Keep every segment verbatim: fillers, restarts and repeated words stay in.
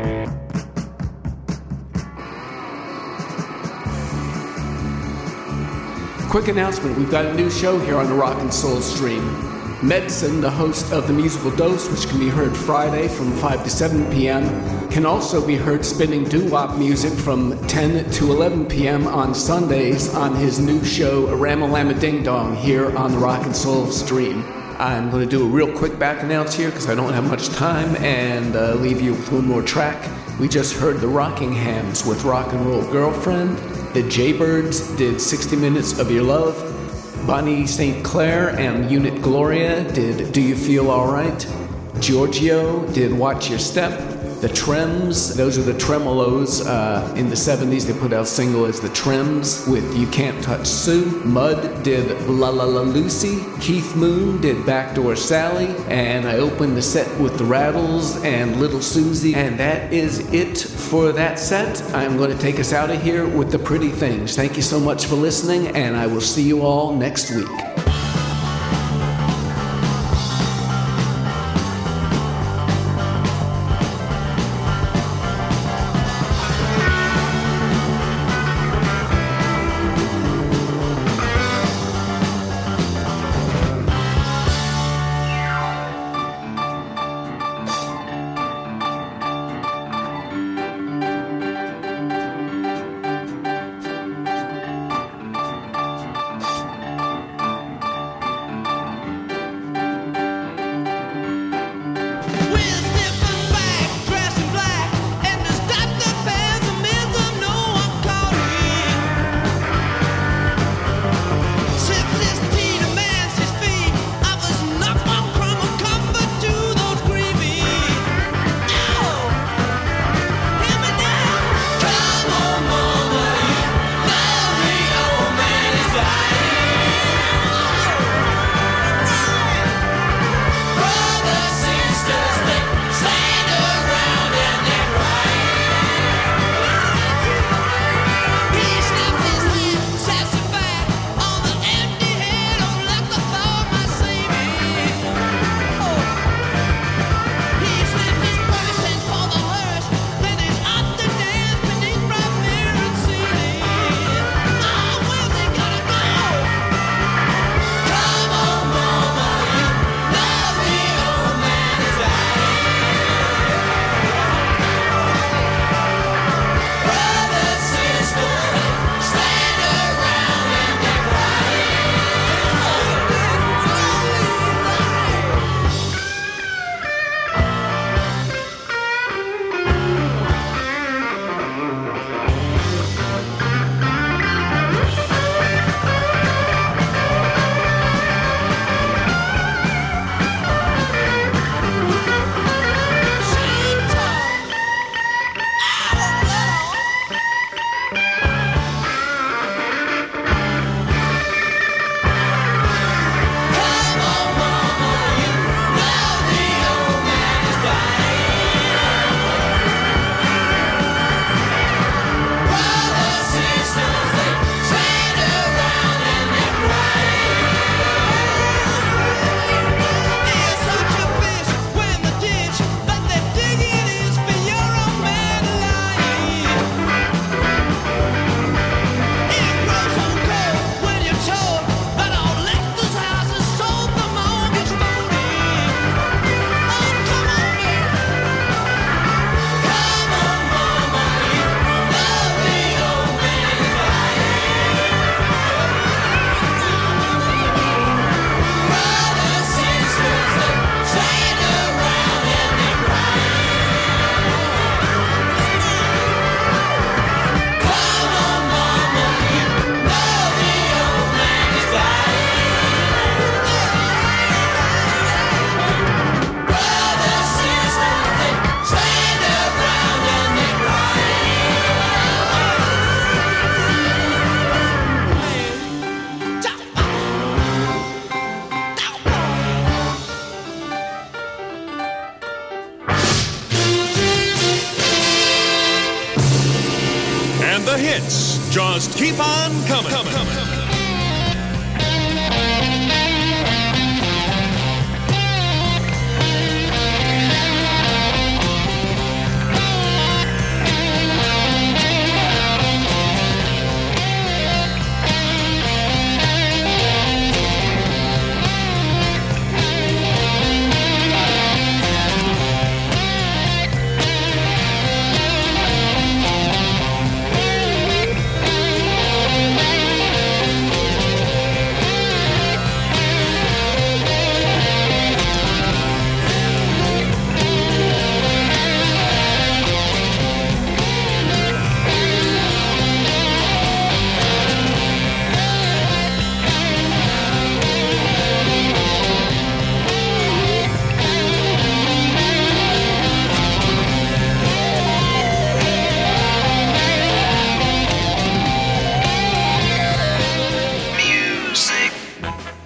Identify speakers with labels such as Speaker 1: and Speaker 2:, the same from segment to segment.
Speaker 1: Quick announcement, we've got a new show here on the Rock and Soul Stream. Medicine, the host of The Musical Dose, which can be heard Friday from five to seven p.m., can also be heard spinning doo-wop music from ten to eleven p.m. on Sundays on his new show, Ramalama Ding Dong, here on the Rock and Soul Stream. I'm going to do a real quick back announce here because I don't have much time, and uh, leave you with one more track. We just heard the Rockinghams with Rock and Roll Girlfriend. The Jaybirds did sixty minutes of Your Love. Bonnie Saint Clair and Unit Gloria did Do You Feel Alright? Giorgio did Watch Your Step. The Trems, those are the Tremolos. Uh, in the seventies, they put out a single as The Trems with You Can't Touch Sue. Mud did La La La Lucy. Keith Moon did Backdoor Sally. And I opened the set with The Rattles and Little Susie. And that is it for that set. I'm going to take us out of here with The Pretty Things. Thank you so much for listening, and I will see you all next week.
Speaker 2: The hits just keep on coming. coming.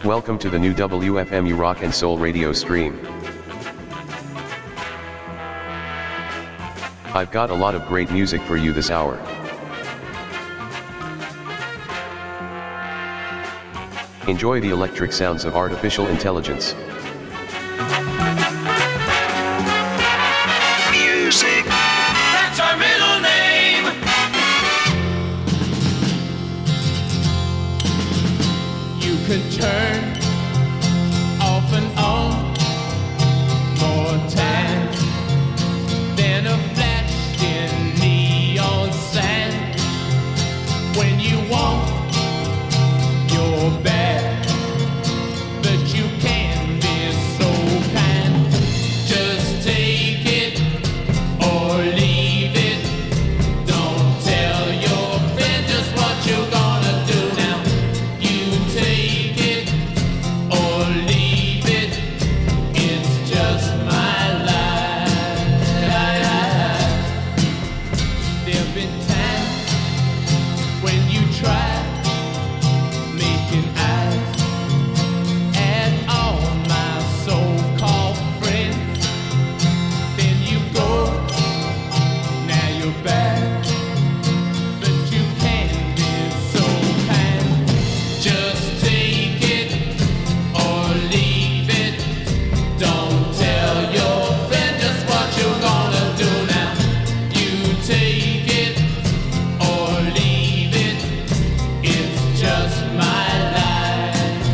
Speaker 3: Welcome to the new W F M U Rock and Soul radio stream. I've got a lot of great music for you this hour. Enjoy the electric sounds of artificial intelligence.
Speaker 2: Music. That's our middle name.
Speaker 4: You can turn off and on more time than a flash in neon sand. When you want your bad, but you can be so kind. Just take it or leave it. Don't tell your friend just what you're gonna do now. You take it or leave it. It's just my life. There've been times when you try making eyes at all my so-called friends. Then you go, now you're back, but you can be so kind. Just take it or leave it. Don't tell your friend just what you're gonna do now. You take it or leave it. It's just my life.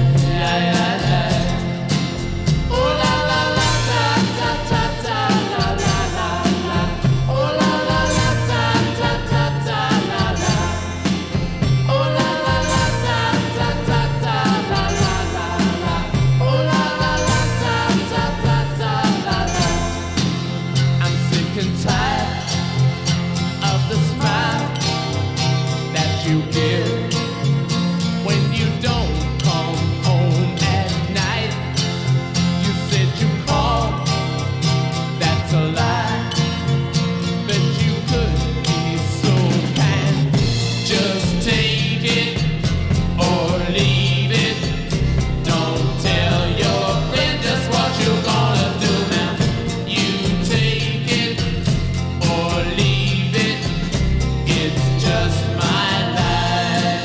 Speaker 4: Oh la la la ta ta ta ta la la la la. Oh la la la ta ta ta ta la la. Oh la la la ta ta ta ta la la la la. Oh la la la ta ta ta ta la la. I'm sick and tired of the smile that you give when you don't come home at night. You said you called, that's a lie, but you could be so kind. Just take it or leave it. Don't tell your friend just what you're gonna do now. You take it or leave it. It's just my life.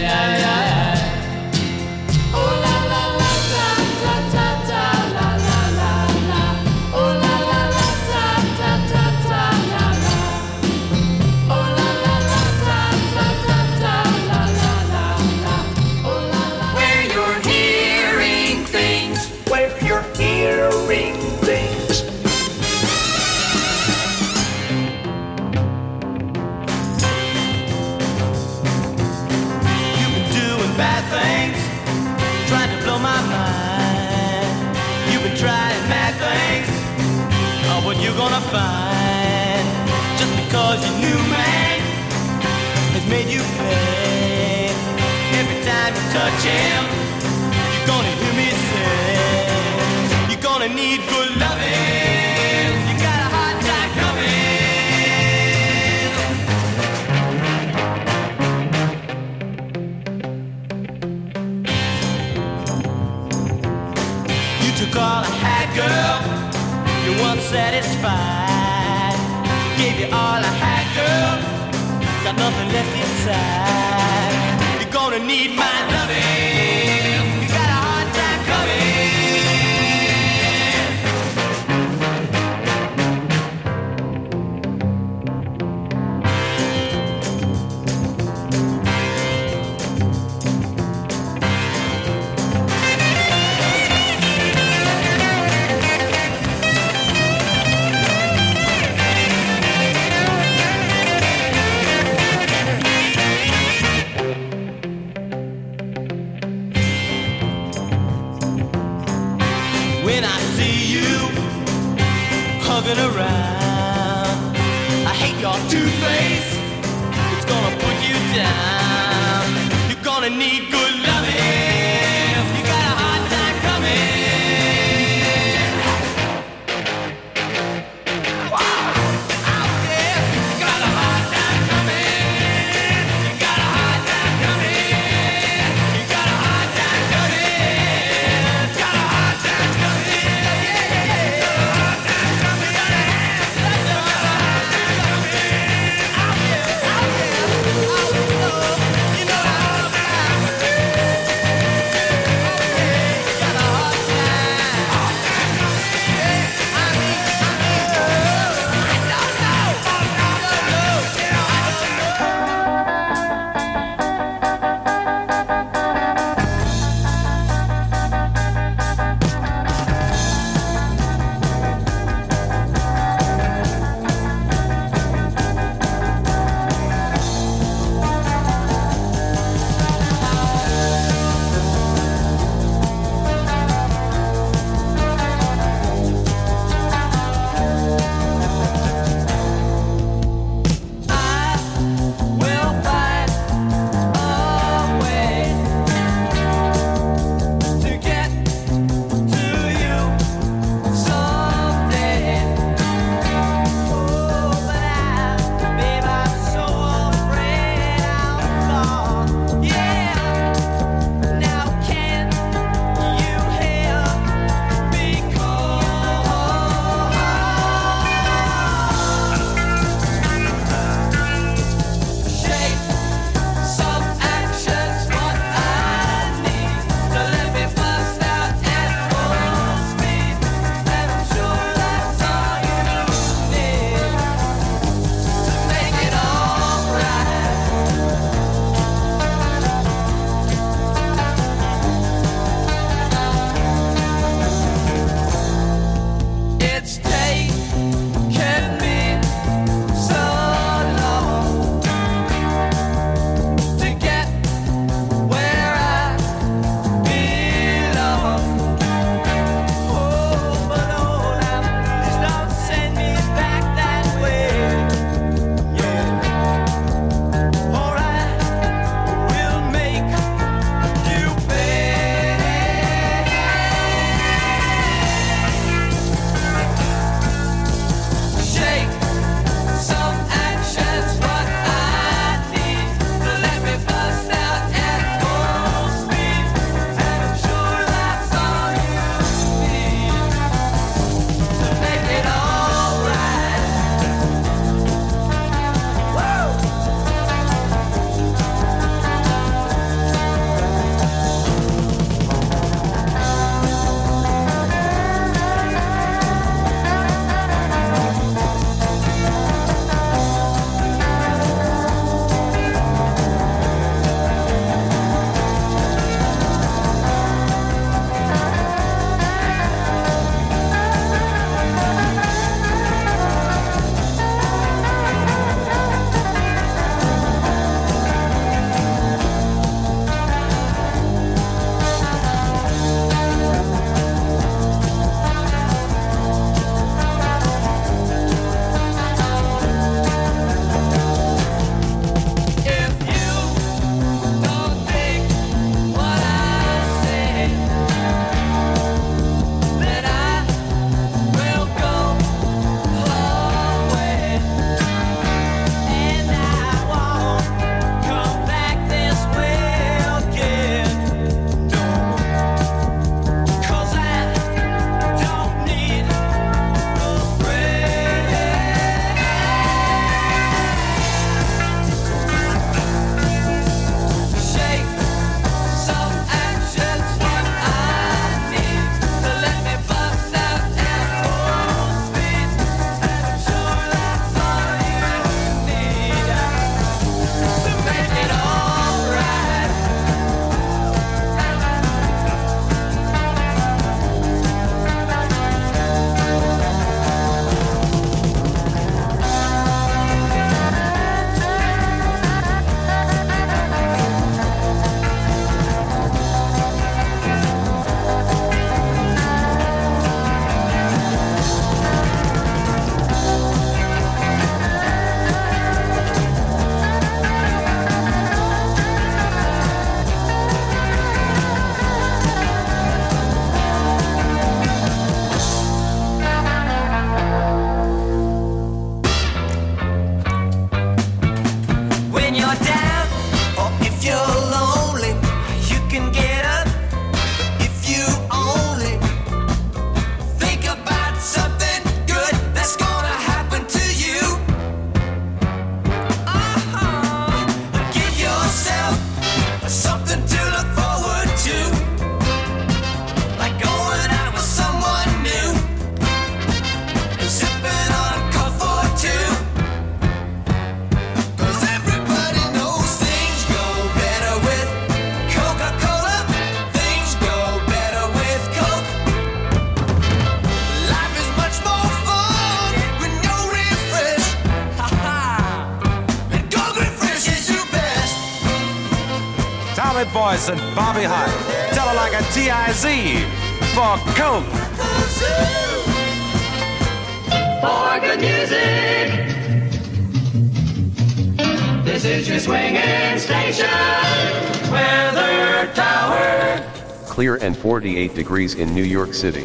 Speaker 4: Oh la la la ta ta ta ta la la la la. Oh la la la ta ta ta ta la la. Oh la la la ta ta ta ta la la la la. Oh la la.
Speaker 2: Where you're hearing things. Where you're hearing things.
Speaker 5: You've been doing bad things, trying to blow my mind. You've been trying mad things, oh, what you gonna find? Just because your new man has made you pay. Every time you touch him, you're gonna hear me say, you're gonna need good loving. You got a hard time coming. You took all I had, girl. You weren't satisfied. Gave you all I had, girl. Got nothing left inside. You're gonna need my loving. You got a hard time coming. When I see you hugging around, I hate your two-face. It's gonna put you down. You're gonna need good loving. You got a hard time coming. Out there, you got a hard time coming. You got a hard time coming. You got a hard time coming.
Speaker 6: Valley Voice and Bobby Hart. Tell her like a T I Z for Coke.
Speaker 2: For good music, this is your swinging station. Weather Tower.
Speaker 3: Clear and forty-eight degrees in New York City.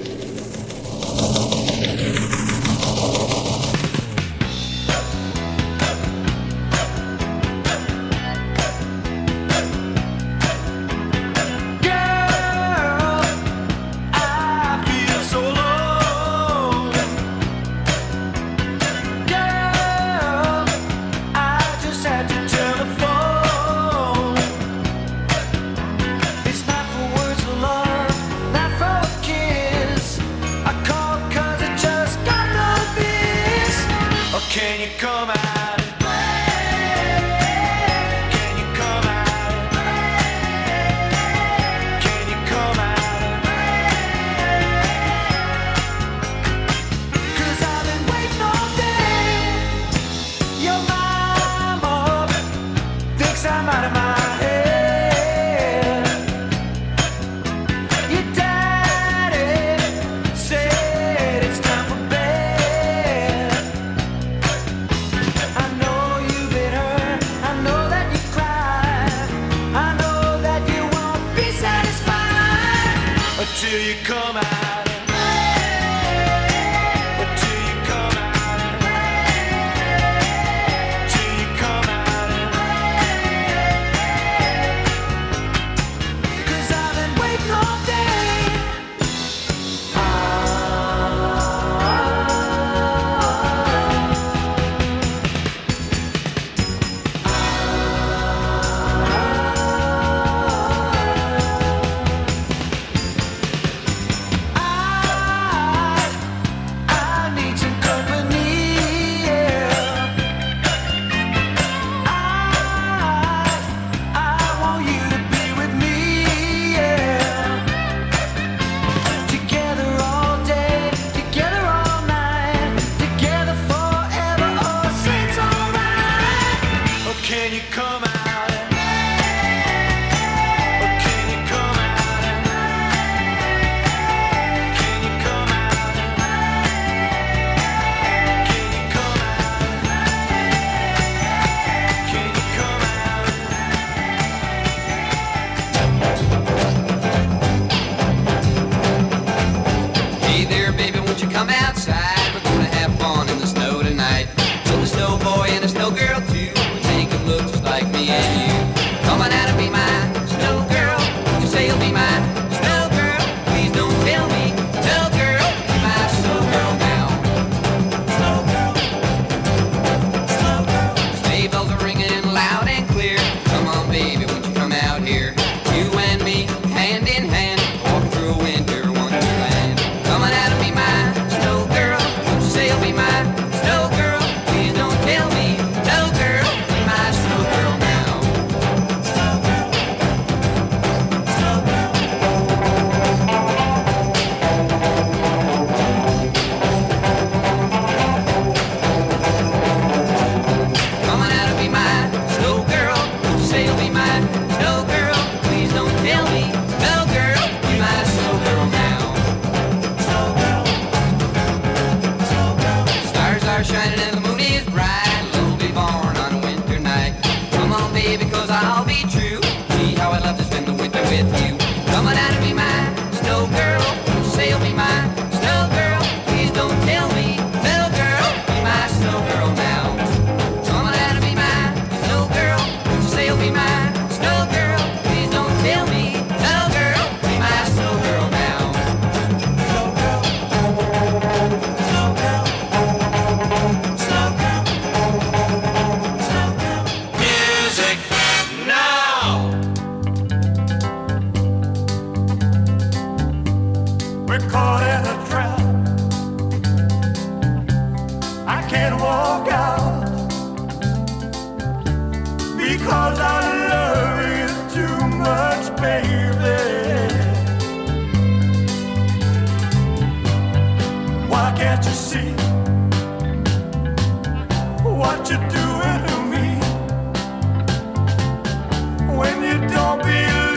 Speaker 7: What you doing to me when you don't belong?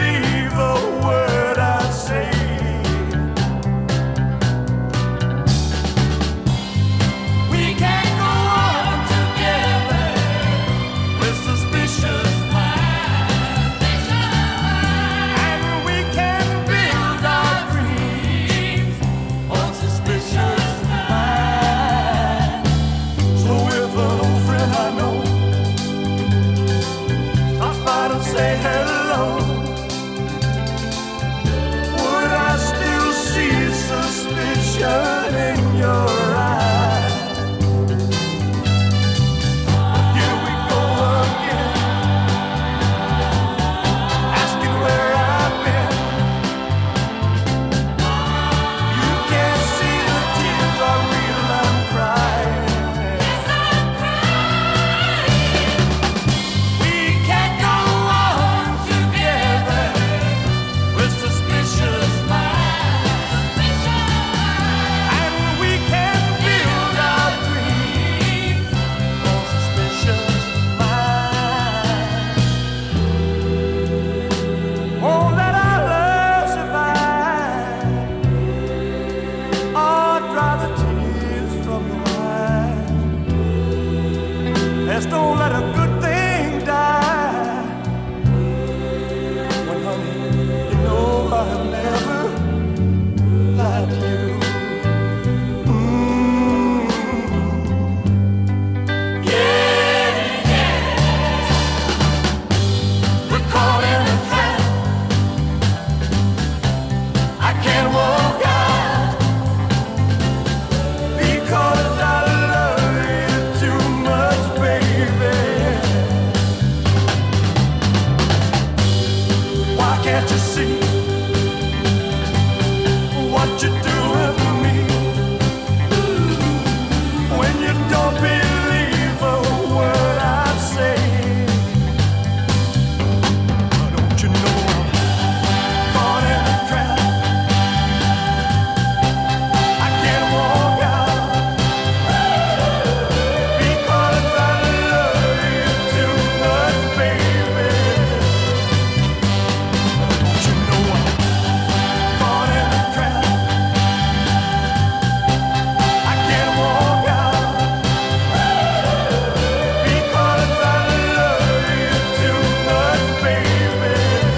Speaker 7: Just don't let a good thing die. When, honey, you know I'll never lie to you. Mm. Yeah, yeah. We're caught in a trap. I can't walk out because I love you too much, baby. Why can't you see what you're doing to me? When you don't believe a word I say, don't you know I'm caught in a trap? I can't walk out because I love you too much, baby. Don't you know I'm caught in a trap? I can't walk out because I love you too much, baby.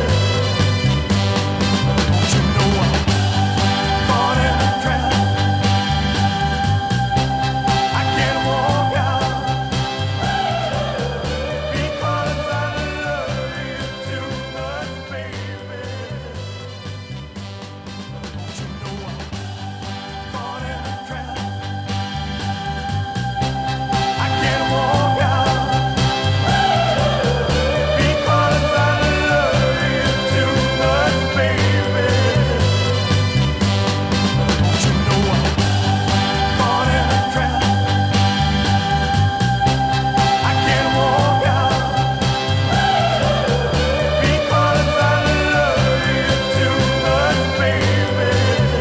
Speaker 7: Don't you know I'm caught in a trap? I can't walk out because I love you too much, baby. Don't you know I'm caught in a trap? I can't walk out because I love you too much, baby. Don't you know I'm caught in a trap? I can't walk out because I love you too much, baby.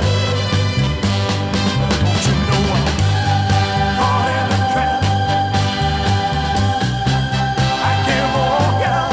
Speaker 7: Don't you know I'm caught in a trap? I can't walk out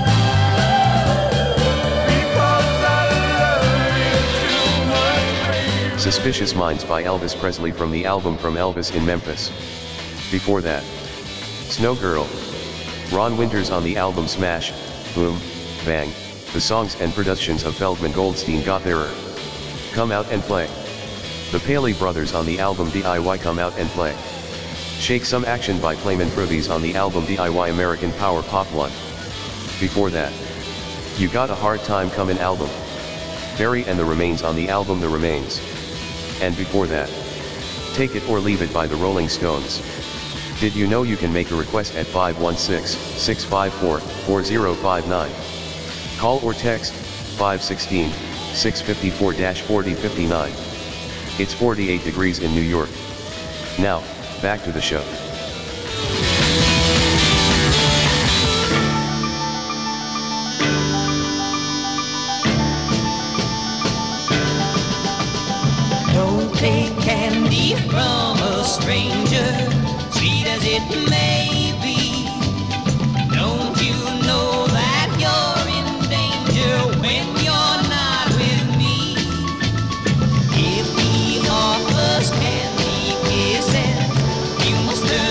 Speaker 7: because I love you too much, baby.
Speaker 3: Suspicious Minds by Elvis Presley from the album From Elvis in Memphis. Before that, Snow Girl. Ron Winters on the album Smash, Boom, Bang. The songs and productions of Feldman Goldstein Gottharer. Come Out and Play. The Paley Brothers on the album D I Y Come Out and Play. Shake Some Action by Flamin' Fruities on the album D I Y American Power Pop one. Before that, You Got a Hard Time Comin' album. Barry and the Remains on the album The Remains. And before that, Take It or Leave It by the Rolling Stones. Did you know you can make a request at five one six, six five four, four zero five nine? Call or text five one six, six five four, four zero five nine. It's forty-eight degrees in New York. Now, back to the show.
Speaker 5: Don't take candy from a stranger, sweet as it may be. Don't you know that you're in danger when you're not with me? If he offers candy kisses, you must turn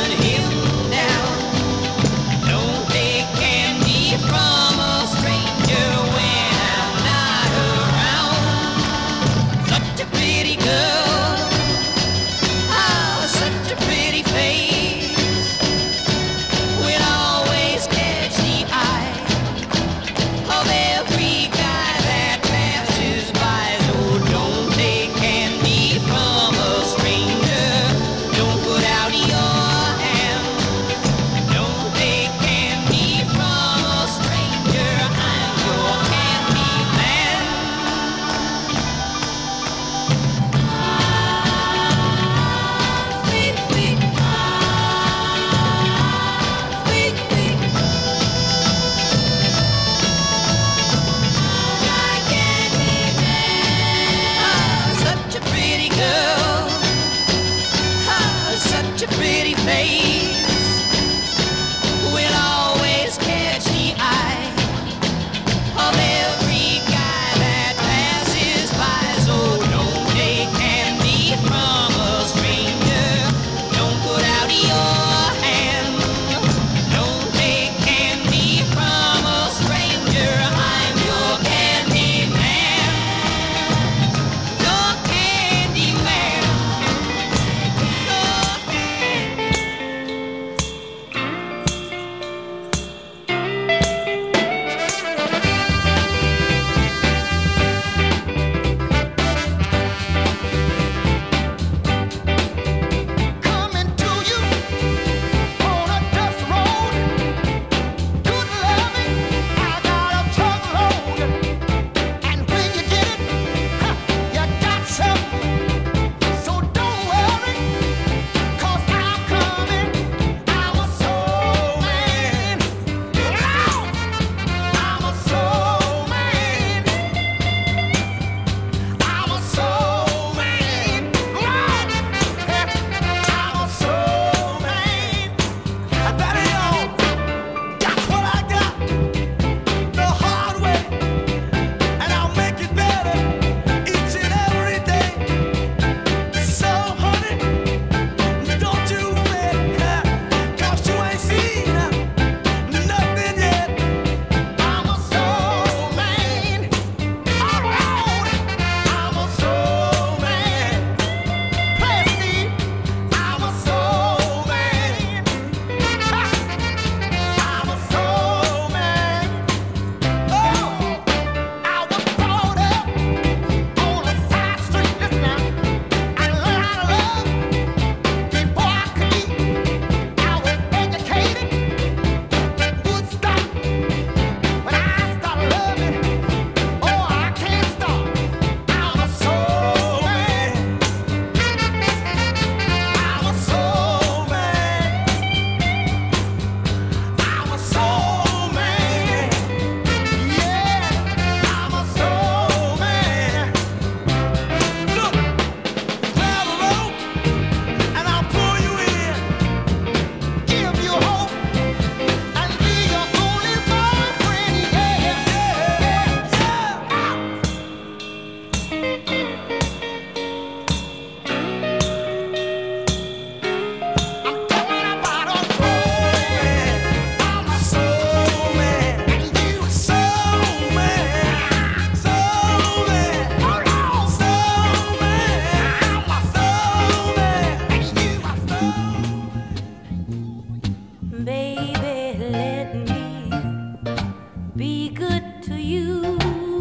Speaker 4: baby, let me be good to you.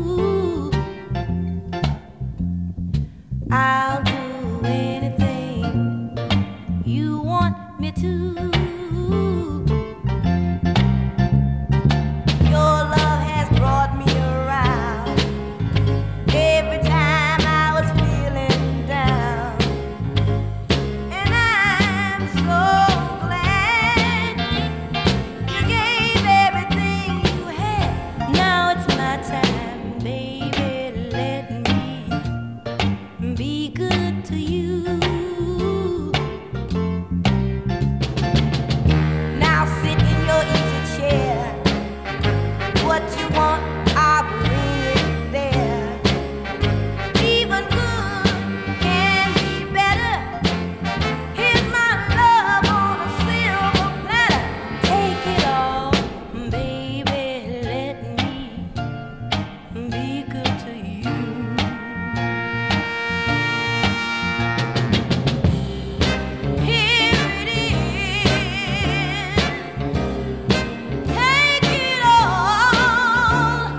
Speaker 4: I'll do anything you want me to. Your love has brought me around every time I was feeling down, and I'm so glad you gave everything you had. Now it's my time, baby, let me be good to you. Now sit in your easy chair. What you want, I'll bring it there. Even good can be better. Here's my love on a silver platter. Take it all, baby, let me be good to you. Here it is. Take it all.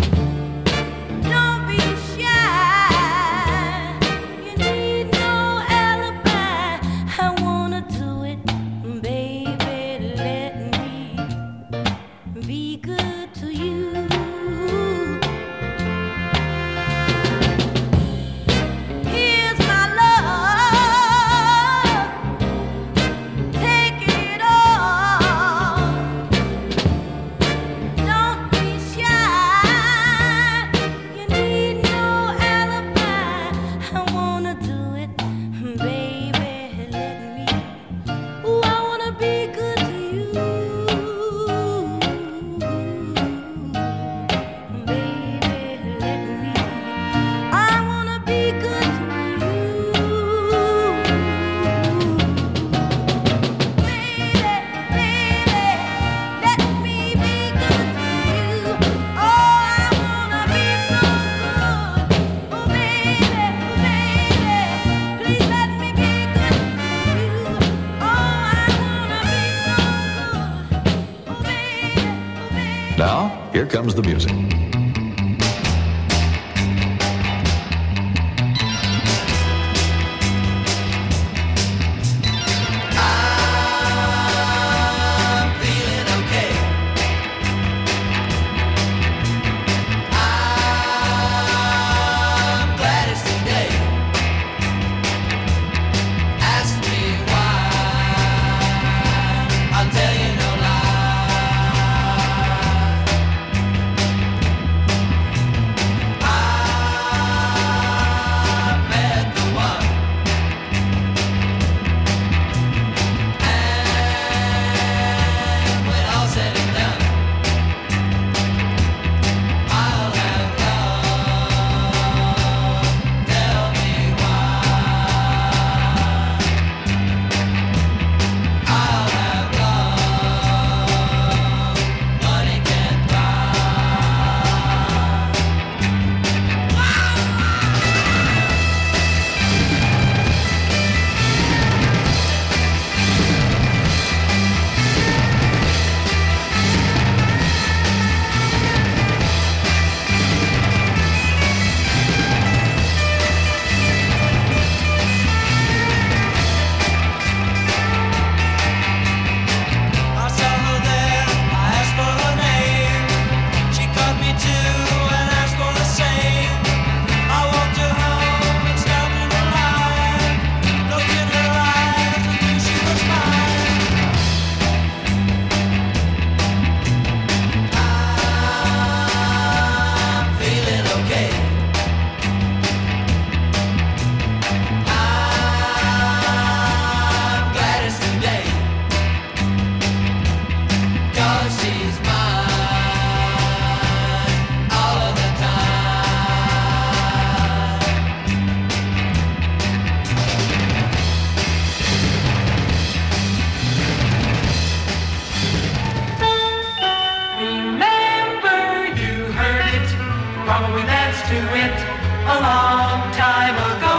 Speaker 4: Don't be shy. You need no alibi. I wanna do it, baby. Let me be good to you. Here's my love. Take it all. Don't be shy. You need no alibi. I wanna do it, baby. Let me. Ooh, I wanna be good to you, baby. Let me. I wanna be good to you, baby, baby. Let me be good to you. Oh, I wanna be so good. Oh, baby, oh, baby. Please let me be good to you. Oh, I wanna be so good. Oh, baby, oh, baby.
Speaker 8: Now, here comes the music.
Speaker 5: I'm feeling okay. I'm glad it's today. Ask me why. I'll tell you no lie. I met the one, and when all said and done, I'll have love. Tell me why. I'll have love. Money can't buy. I saw her there, I asked for her name. She caught me too and asked for the same. I walked her home and stopped in the line. Looked in her eyes and knew she was mine. I'm feeling okay. I'm glad it's today. 'Cause she's mine all of the time.
Speaker 2: Remember, you heard it, probably danced to it a long time ago.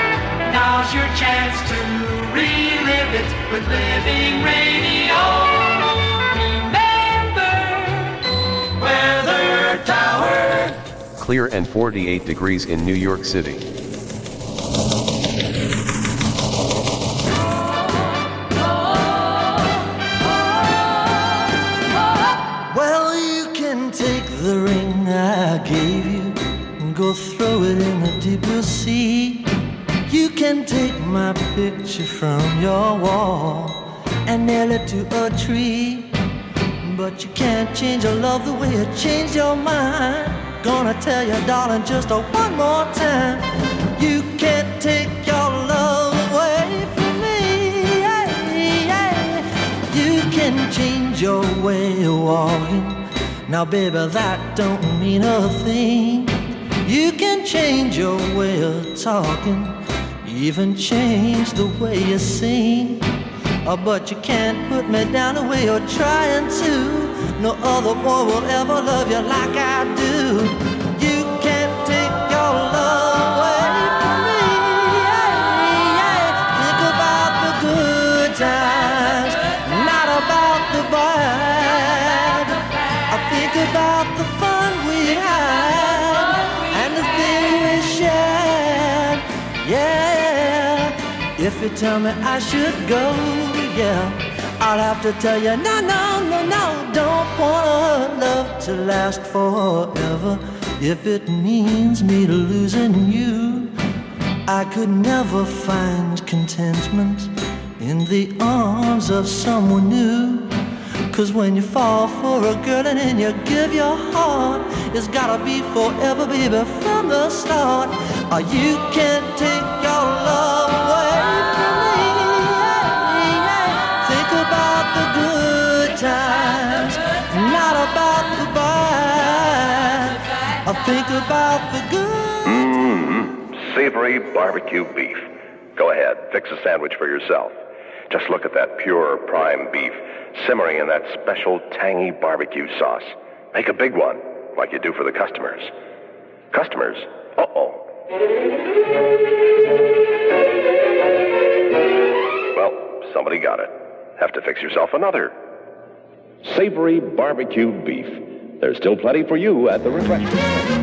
Speaker 2: Now's your chance to relive it with Living Radio.
Speaker 3: clear and forty-eight degrees in New York City.
Speaker 5: Well, you can take the ring I gave you and go throw it in the deep blue sea. You can take my picture from your wall and nail it to a tree. But you can't change your love the way you changed your mind. Gonna tell you, darling, just a one more time. You can't take your love away from me. Yeah, yeah. You can change your way of walking. Now, baby, that don't mean a thing. You can change your way of talking, even change the way you sing. Oh, but you can't put me down the way you're trying to. No other boy will ever love you like I do. You can't take your love away from me. Yeah, yeah. Think about the good times, not about the bad. I think about the fun we had and the things we shared. Yeah, if you tell me I should go, yeah, I'll have to tell you, no, no, no, no. Don't want love to last forever. If it means me losing you, I could never find contentment in the arms of someone new. Cause when you fall for a girl and then you give your heart, it's gotta be forever, baby, from the start. Or you can't take your love away from me. Think about the good times, not about the bad. I think about the good.
Speaker 8: Mmm, savory barbecue beef. Go ahead, fix a sandwich for yourself. Just look at that pure prime beef simmering in that special tangy barbecue sauce. Make a big one, like you do for the customers. Customers? Uh-oh. Well, somebody got it. Have to fix yourself another.
Speaker 9: Savory barbecue beef. There's still plenty for you at the refreshment.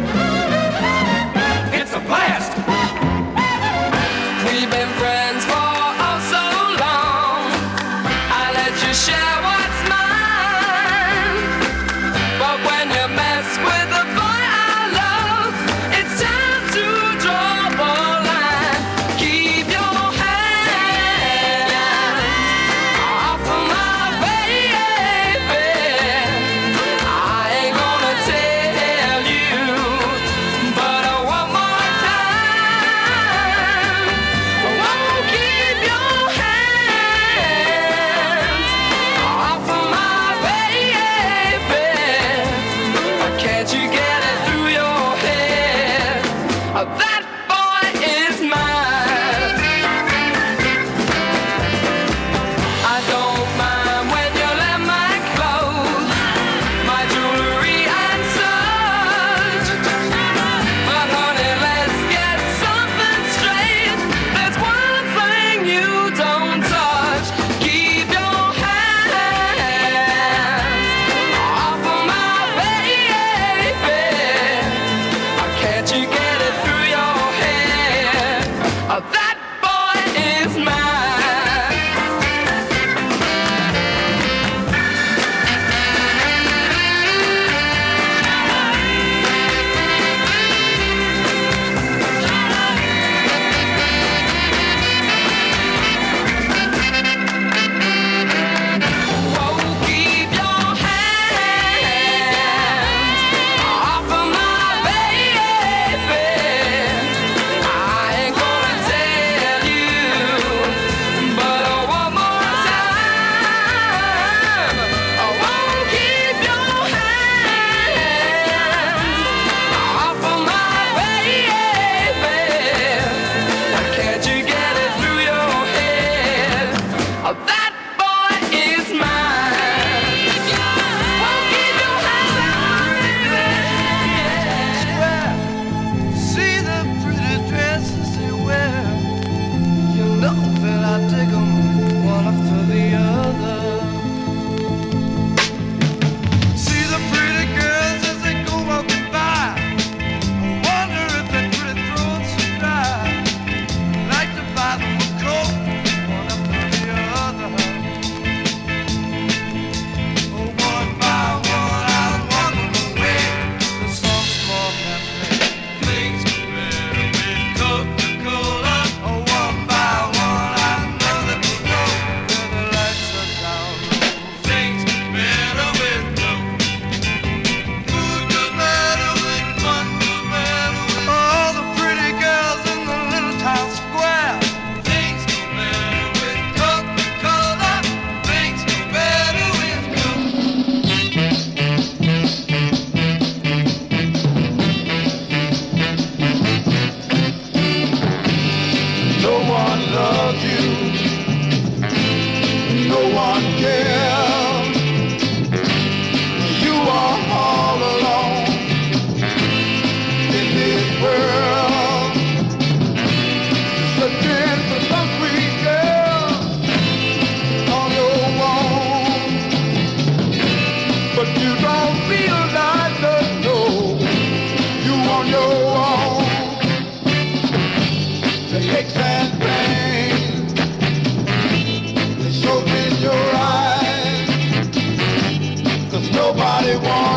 Speaker 2: It's a blast!
Speaker 4: We've been friends for oh so long. I let you share what's mine. But when you mess with the boy I love, it's time to draw a line. Keep your hand off of my baby. I ain't gonna tell you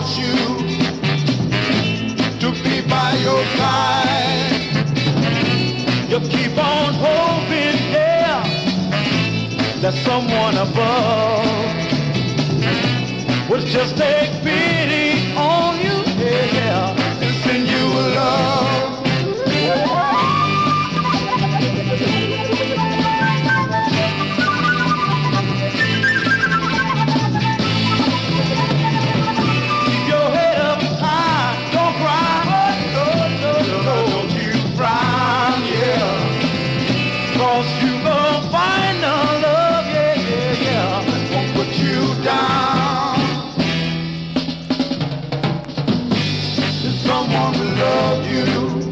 Speaker 7: wants you to be by your side. You keep on hoping, yeah, that someone above will just take pity on you, yeah, and send you a love. Keep your head up high, don't cry, no, no, no, no, don't you cry, yeah, 'cause you gonna find a love, yeah, yeah, yeah, that won't put you down. Someone will love you,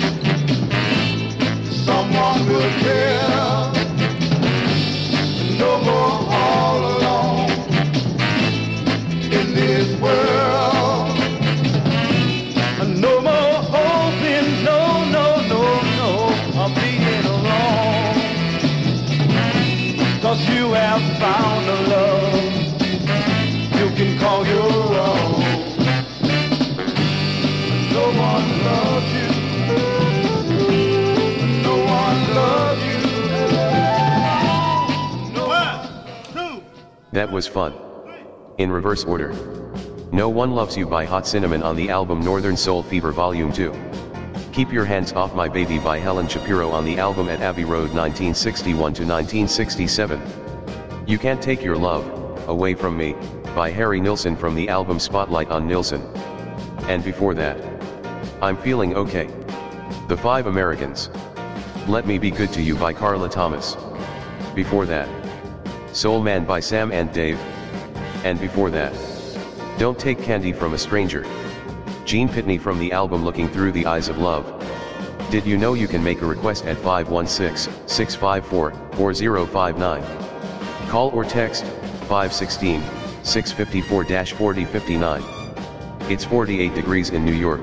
Speaker 7: someone will care, no more all alone in this world, no more hoping, no, no, no, no, of being alone, 'cause you have found a love you can call your own. No one loves you. No one loves you. No one, two.
Speaker 3: That was fun. In reverse order. No One Loves You by Hot Cinnamon on the album Northern Soul Fever Volume two. Keep Your Hands Off My Baby by Helen Shapiro on the album At Abbey Road nineteen sixty-one to nineteen sixty-seven. You Can't Take Your Love Away From Me by Harry Nilsson from the album Spotlight on Nilsson. And before that, I'm Feeling Okay. The Five Americans. Let Me Be Good to You by Carla Thomas. Before that, Soul Man by Sam and Dave. And before that, Don't Take Candy from a Stranger. Gene Pitney from the album Looking Through the Eyes of Love. Did you know you can make a request at five one six, six five four, four zero five nine? Call or text five one six, six five four, four zero five nine. It's forty-eight degrees in New York.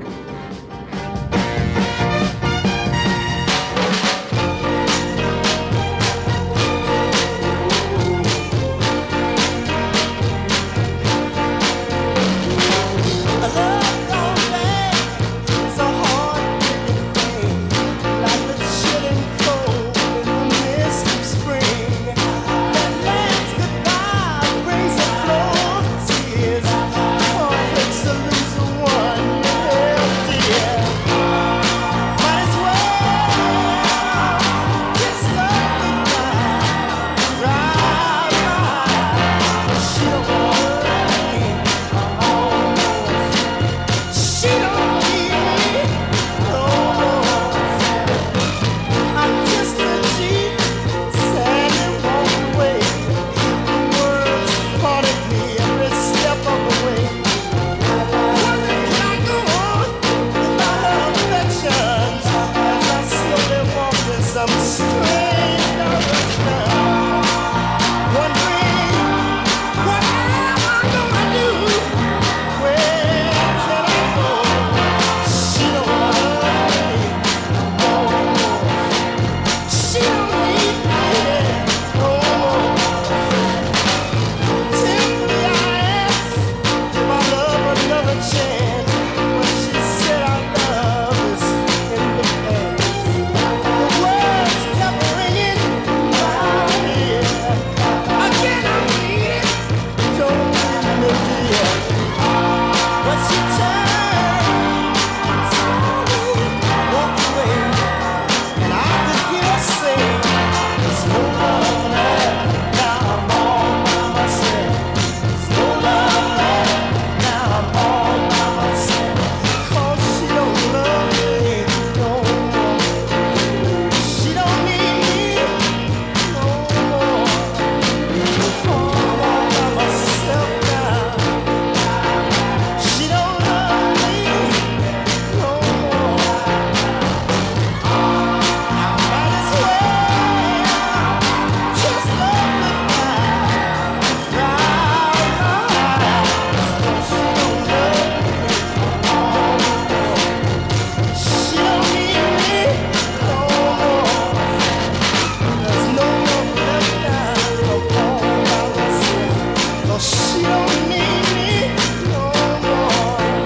Speaker 7: She don't need me no more.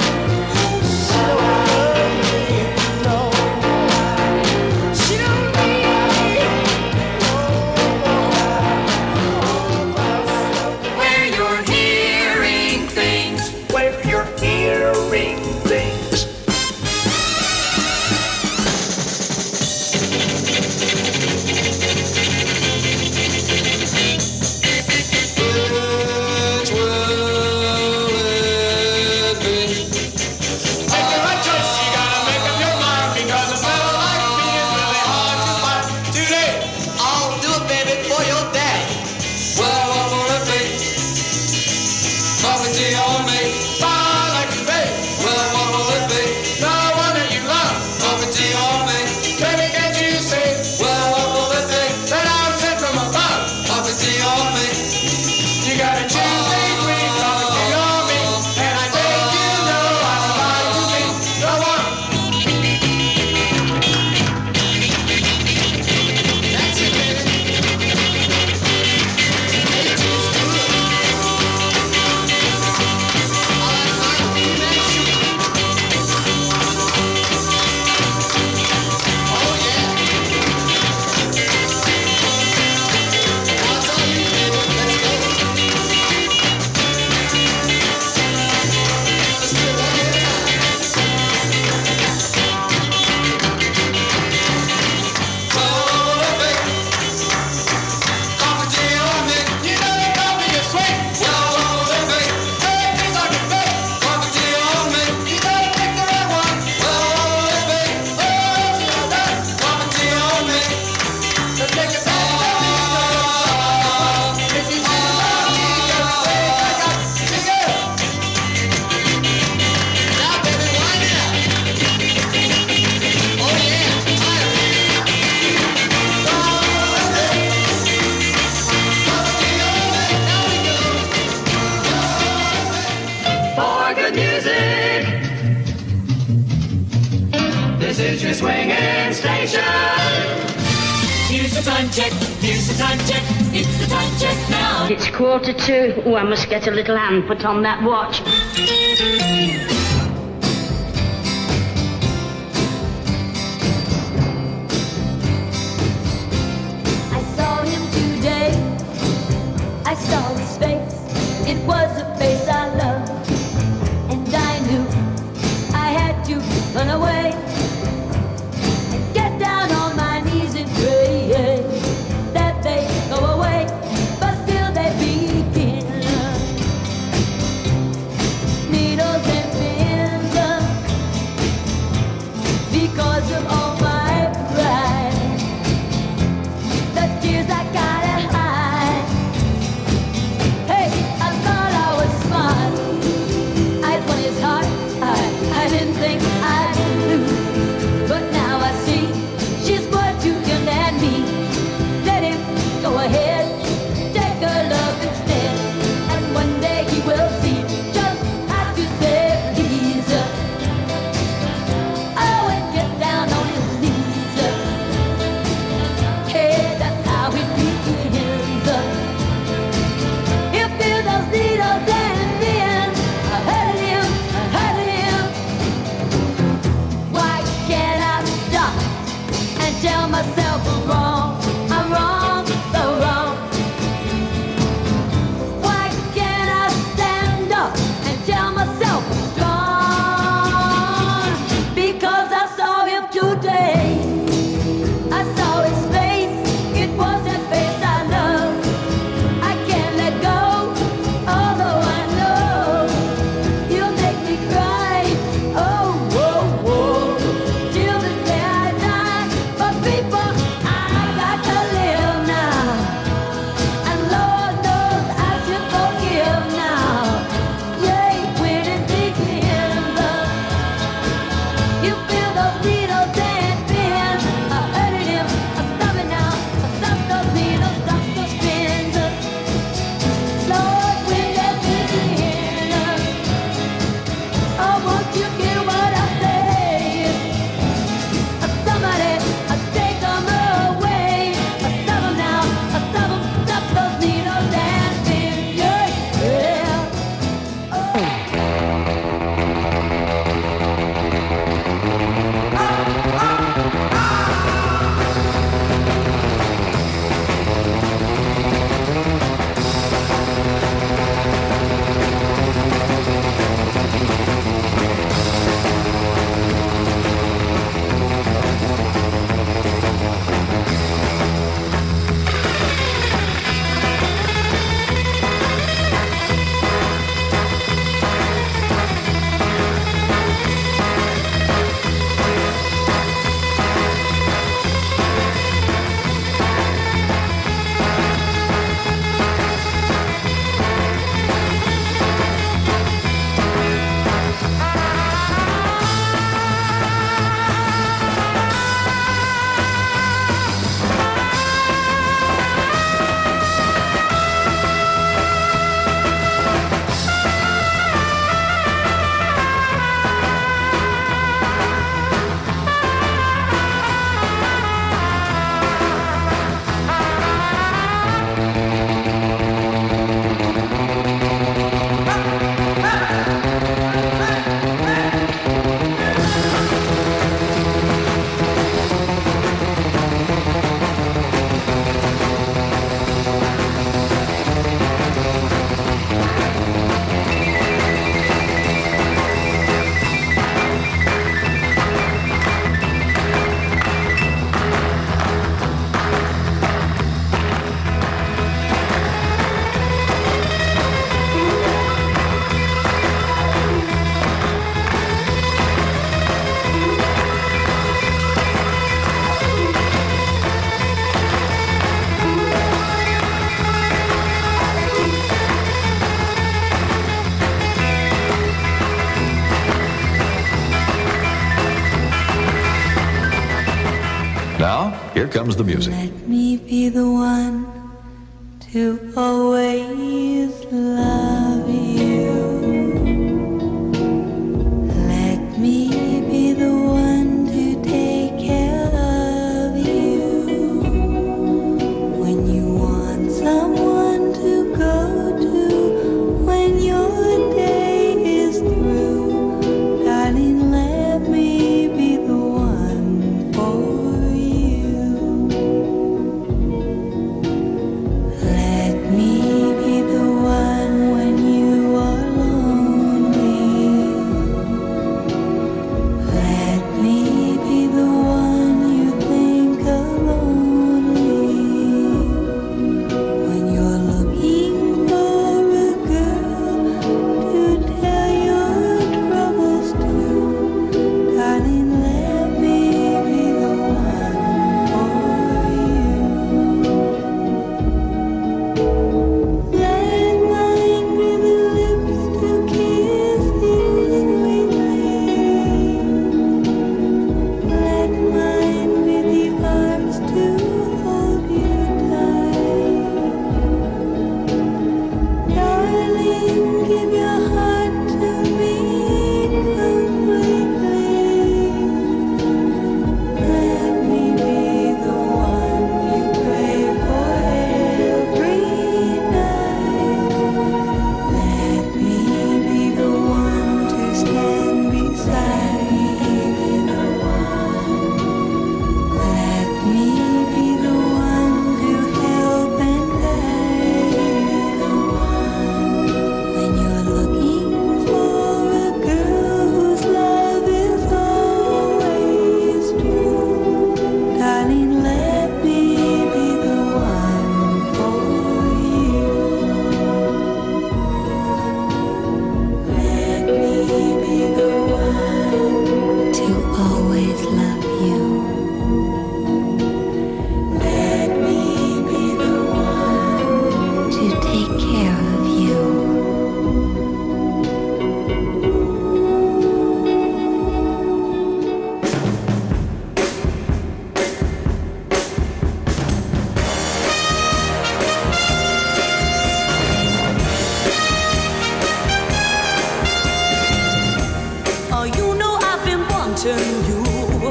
Speaker 2: more good music. This is your swinging station. Here's the time check, here's the time check, it's the time check now.
Speaker 10: It's quarter to. Oh, I must get a little hand put on that watch.
Speaker 11: I saw him today, I saw his face. It was a face I loved, and I knew I had to run away and get down on my knees and pray that they go away, but still they begin. Needles and pins, because of all my pride, the tears I gotta hide. Hey, I thought I was smart, I'd won his heart. I, I didn't think I'd lose, but now I see she's more to him than me. Let him go ahead, take her love instead, and one day he will see just how to say please. Oh, and get down on his knees. Hey, that's how it begins. You feel those needles and pins. I hurt him, I hurt him. Why can't I stop and tell myself I'm wrong? I'm wrong, so wrong. Why can't I stand up and tell myself I'm strong? Because I saw him today. I saw his face. It was that face I love. I can't let go, although I know you'll make me cry. Oh, whoa, whoa, till the day I die. But people, I got to live now, and Lord knows I should forgive now. Yay, when it begins, you feel those needles and pins. I hurted him, I stop it now. I stop those needles, stop those pins. Lord, when they begin, oh, won't you get what I say? Somebody, take them away. Stop them now, stop them, stop those needles and pins. Yeah, yeah.
Speaker 12: Now, here comes the music.
Speaker 11: Let me be the one to always love you.
Speaker 12: wanting you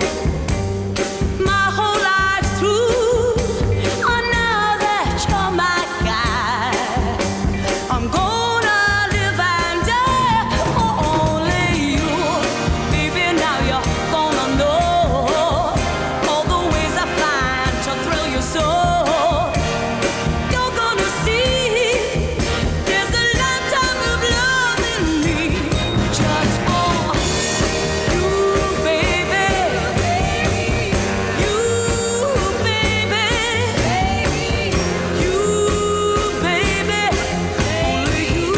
Speaker 12: my whole life through. Oh, now that you're my guy, I'm gonna live and die for only you. Baby, now you're gonna know all the ways I find to thrill your soul. You're gonna see there's a lifetime of love in me just for you, baby. You, baby. You, baby. Only you.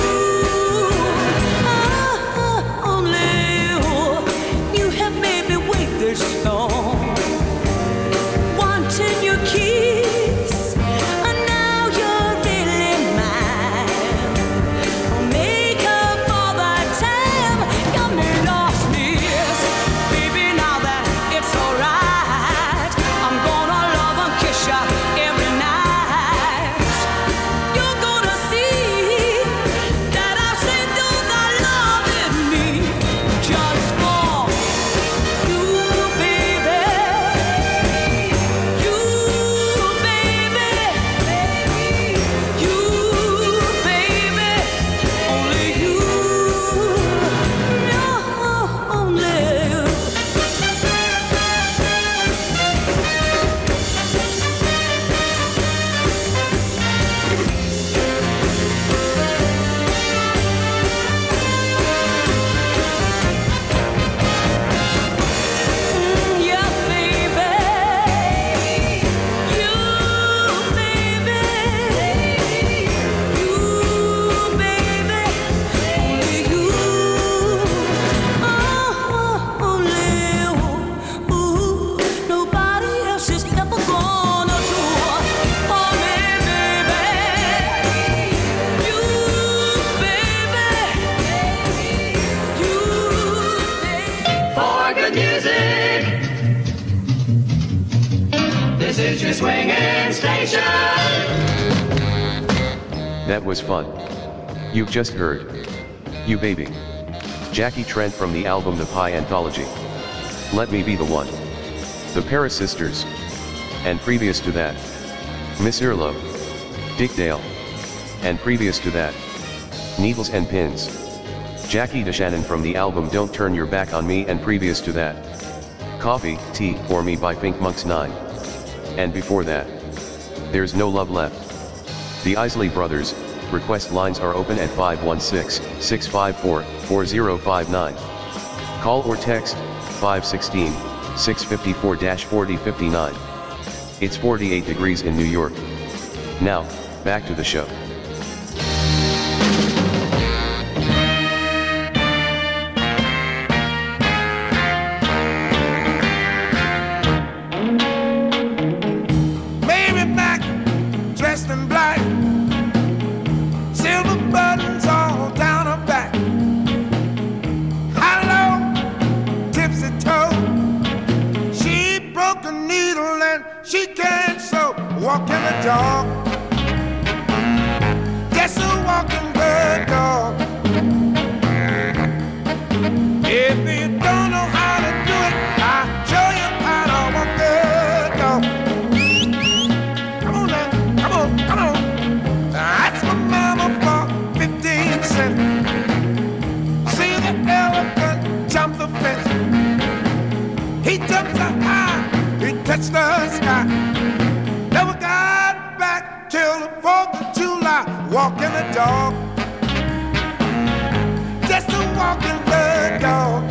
Speaker 12: Ah, only you. You have made me wait this long, wanting your kiss, and now you're really mine. I'll make up for the time you made us miss. Baby, now that it's alright, I'm gonna love and kiss you every night. You're gonna see that I've saved all the love in me just for you, baby. You, baby. You, baby. Only you. No, only you. Mm, yeah, baby. You, baby. You, baby. Only you. Oh, only you. Ooh, nobody else is ever gonna do for me, baby. You, baby. You, baby.
Speaker 2: For good music, this is your swinging station.
Speaker 3: That was fun. You've just heard You Baby. Jackie Trent from the album The Pie Anthology. Let Me Be the One. The Paris Sisters. And previous to that, Miss Earlo. Dick Dale. And previous to that, Needles and Pins. Jackie DeShannon from the album Don't Turn Your Back on Me, and previous to that, Coffee, Tea for Me by Pink Monks nine. And before that, There's No Love Left. The Isley Brothers. Request lines are open at five one six, six five four, four zero five nine. Call or text five one six, six five four, four zero five nine. It's forty-eight degrees in New York. Now, back to the show.
Speaker 13: Mary Mac, dressed in black, silver buttons all down her back. Hello, tipsy toe. She broke a needle and she can't sew. Walking the dog, guess a walking bird dog. If you don't know how to do it, I'll show you how to walk the dog. Come on now, come on, come on. That's my mama for fifteen cents. See the elephant jump the fence. He jumps so high, he touched the sky. Never got back till the fourth of July. Walking the dog, just a walking the dog.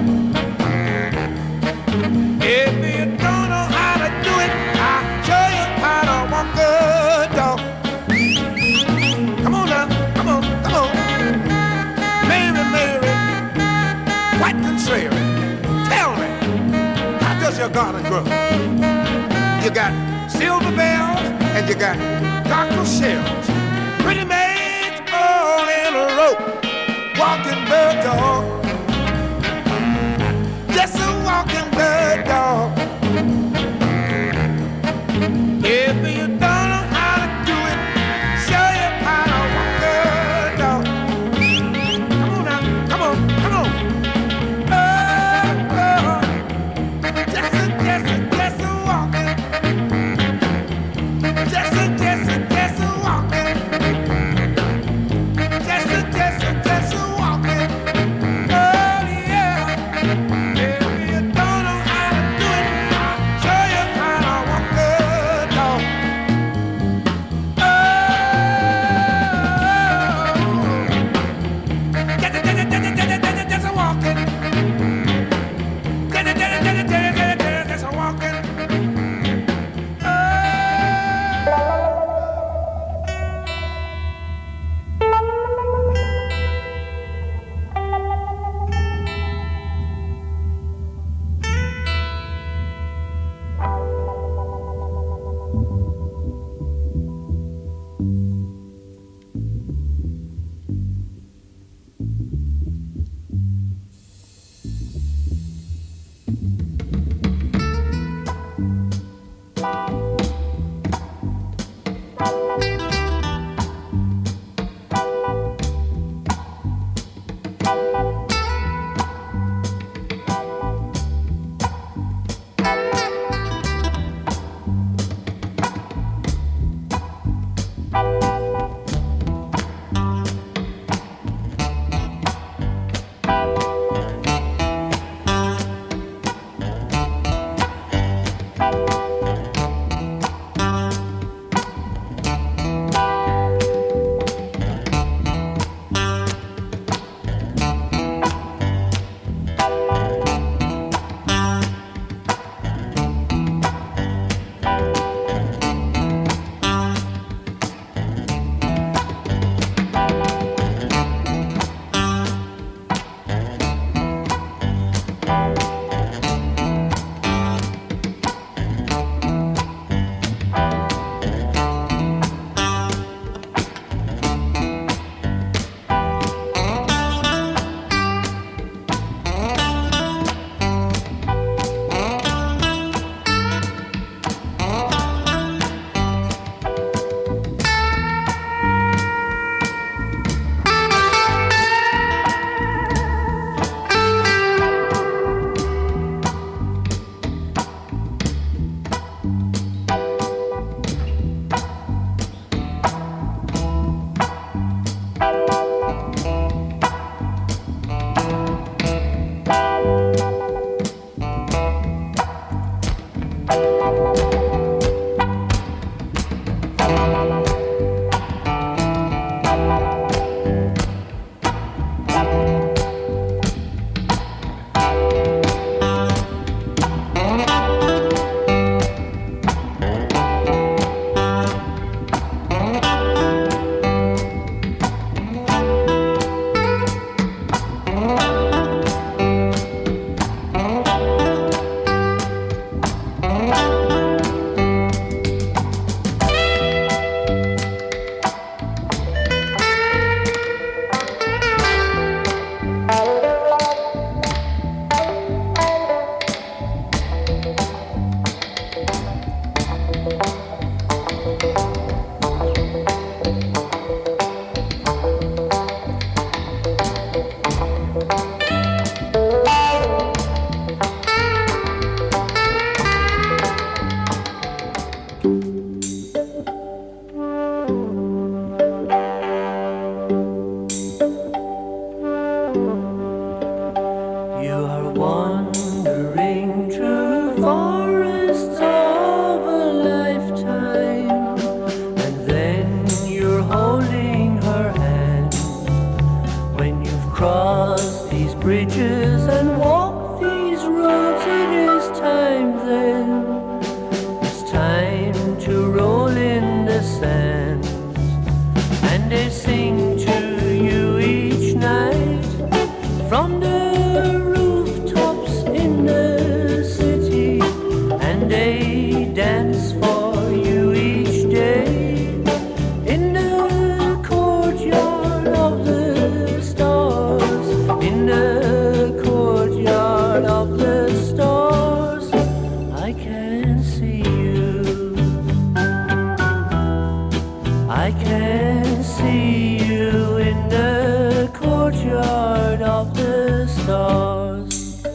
Speaker 13: If you don't know how to do it, I'll show you how to walk the dog. Come on now, come on, come on. Mary, Mary, quite contrary. Tell me, how does your garden grow? You got silver bells and you got cockle shells. Pretty maids all in a row, walking the dog. Just a walking the dog. If you don't know how to do it, show you how to walk the dog. Come on now, come on, come on. Oh, oh.
Speaker 14: wandering through forests of a lifetime, and then you're holding her hand when you've crossed these bridges and walked these roads. It is time then, it's time to roll in the sand, and they sing to you each night from the rooftops in the city, and they dance for you each day in the courtyard of the stars, in the courtyard of the stars. I can see you, I can see you in the courtyard of the stars.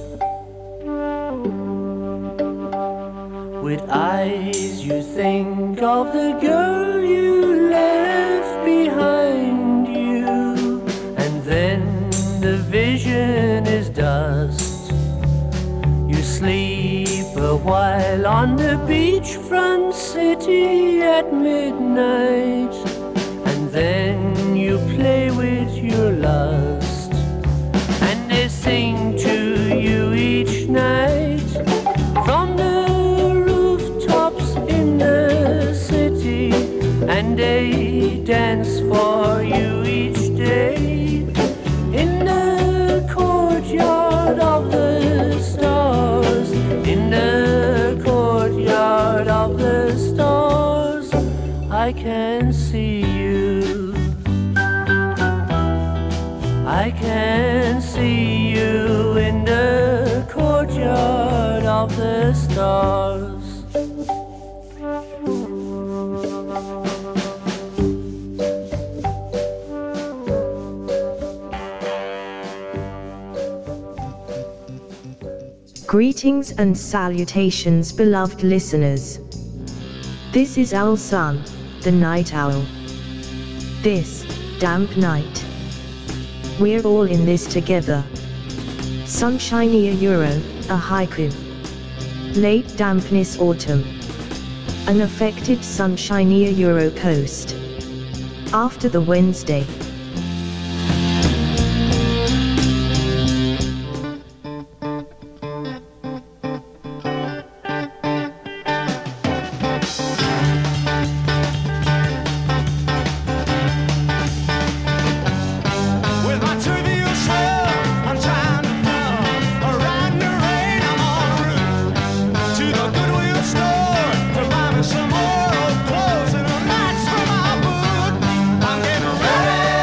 Speaker 14: With eyes you think of the girl you left behind you, and then the vision is dust. You sleep a while on the beachfront city at midnight, and then you play with your lust, and they sing to you each night from the rooftops in the city, and they dance for you each day in the courtyard of the stars, in the courtyard of the stars. I can see you, I can see you in the courtyard of the stars.
Speaker 15: Greetings and salutations, beloved listeners. This is Owl Sun, the night owl. This damp night, we're all in this together. Sunshiny a euro, a haiku. Late dampness autumn. An affected sunshiny a euro coast. After the Wednesday.
Speaker 2: Some more old clothes and a match for my boot. I'm getting ready.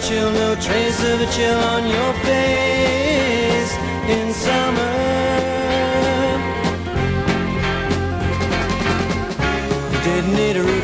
Speaker 5: chill, no trace of a chill on your face in summer. You didn't need a